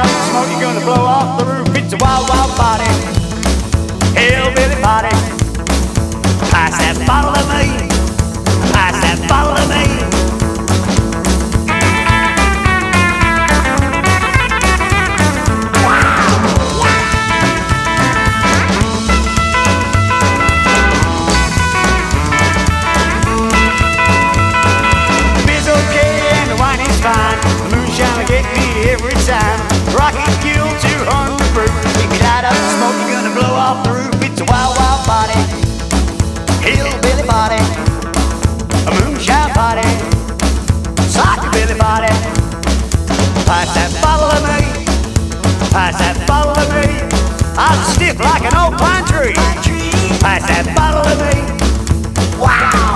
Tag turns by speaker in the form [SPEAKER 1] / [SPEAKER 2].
[SPEAKER 1] out the smoke, you're gonna blow off the roof. It's a wild, wild party, hillbilly party. Pass that bottle to me, pass that bottle to me. Every time, rocket fuel 200 proof. If you light up the smoke, you're gonna blow off the roof. It's a wild, wild party, hillbilly party, a moonshine party, sockabilly party. Pass that bottle to me, pass that bottle to me. I'm stiff like an old pine tree. Pass that bottle to me. Wow.